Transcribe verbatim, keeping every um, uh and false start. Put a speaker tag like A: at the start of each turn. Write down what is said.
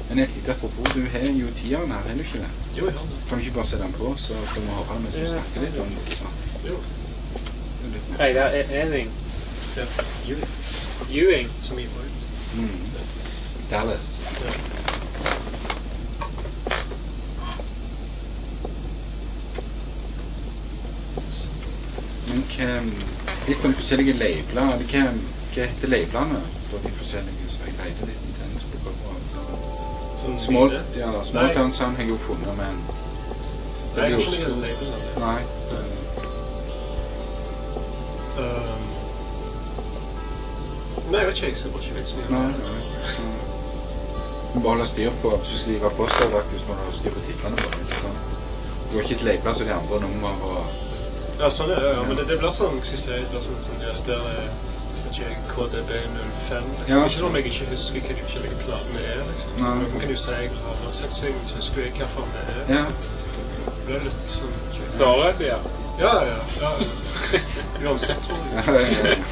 A: Men jeg liker apropos, du har jo tieren her, har du ikke det?
B: Jo, jeg har det.
A: Kan du ikke bare se den på, så får vi høre mens vi snakker litt om det, så.
B: Jo.
C: Reidar Ewing.
B: Ja, Ewing.
C: Ewing?
B: Som i Boyd.
A: Mm. Dallas.
B: Ja.
A: Men hva, litt om forskjellige labler, hva, hva heter lablene for de forskjellige, så jeg leide litt intens på coveret. Små, ja, Small-Town-sound har jeg jo funnet, men
B: Nei, jeg har ikke noen label av det.
A: Nei.
B: Um, nei, jeg vet ikke, jeg ser bare ikke vitsen i det.
A: Nei, nei. Du bare holder styr på, hvis du skriver poster faktisk, når du har styr på titlene på det, sånn. Du har ikke et label så de andre nummer og...
B: Ja, sånn er det, ja, men det, det blir sånn, skal jeg si, det blir sånn, sånn, ja, der er, vet ikke, K D B null fem, liksom.
A: Ja.
B: Ikke noe om jeg ikke husker hva de forskjellige platene er, liksom. Så noen kan jo si jeg har nok sett seg, så husker jeg hva faen det er.
A: Ja.
B: Det blir litt sånn...
C: Dårlig, ja.
B: Ja, ja, ja. Uansett, tror jeg.
A: Ja, ja, ja.